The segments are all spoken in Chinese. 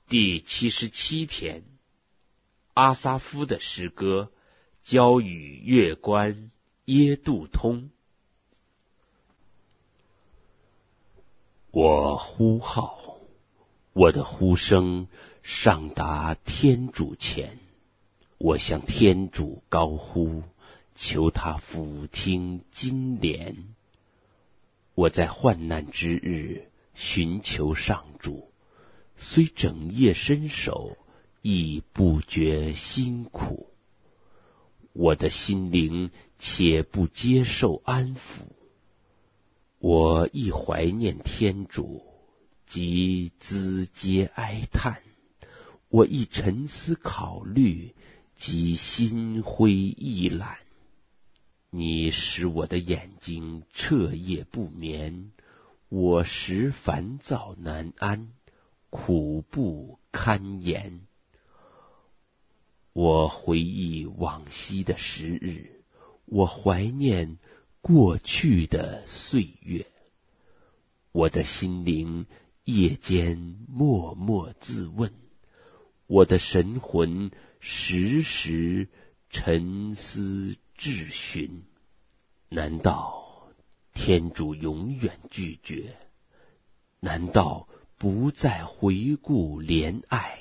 第77篇，阿撒夫的诗歌，交与乐官耶杜通。我呼号，我的呼声上达天主前，我向天主高呼，求他俯听金莲。我在患难之日寻求上主，虽整夜伸手，亦不觉辛苦。我的心灵且不接受安抚，我亦怀念天主，即咨嗟哀叹。我亦沉思考虑，即心灰意懒。你使我的眼睛彻夜不眠，我时烦躁难安，苦不堪言。我回忆往昔的时日，我怀念过去的岁月。我的心灵夜间默默自问，我的神魂时时沉思质询。难道天主永远拒绝？难道不再回顾怜爱？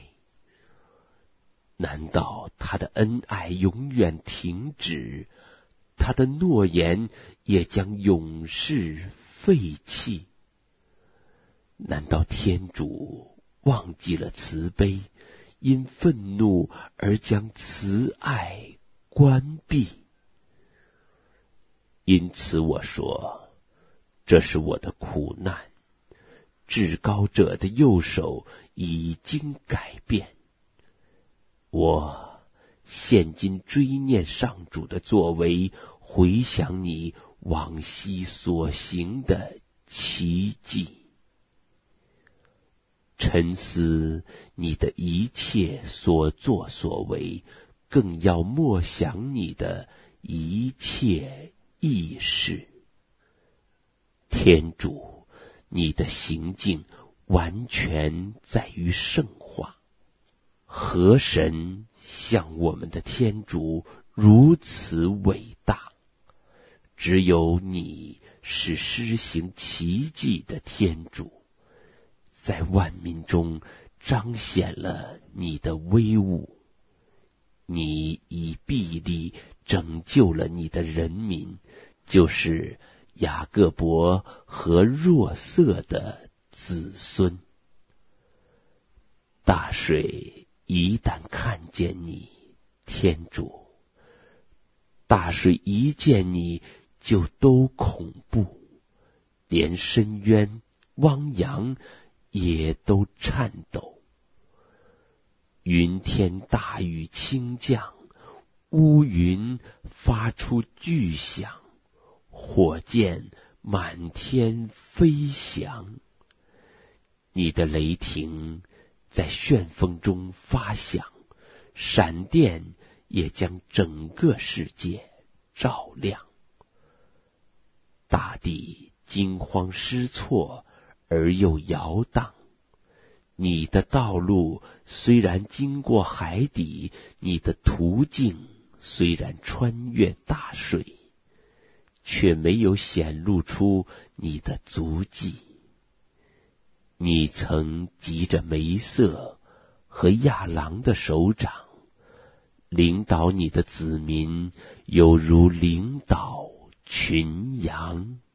难道他的恩爱永远停止，他的诺言也将永世废弃？难道天主忘记了慈悲，因愤怒而将慈爱关闭？因此我说，这是我的苦难，至高者的右手已经改变。我现今追念上主的作为，回想你往昔所行的奇迹，沉思你的一切所作所为，更要默想你的一切意识。天主，你的行径完全在于圣化。何神像我们的天主如此伟大？只有你是施行奇迹的天主，在万民中彰显了你的威武。你以臂力拯救了你的人民，就是雅各伯和若瑟的子孙。大水一旦看见你，天主，大水一见你就都恐怖，连深渊、汪洋也都颤抖。云天大雨倾降，乌云发出巨响，火箭满天飞翔。你的雷霆在旋风中发响，闪电也将整个世界照亮。大地惊慌失措而又摇荡。你的道路虽然经过海底，你的途径虽然穿越大水，却没有显露出你的足迹。你曾急着梅瑟和亚郎的手掌，领导你的子民，犹如领导群羊。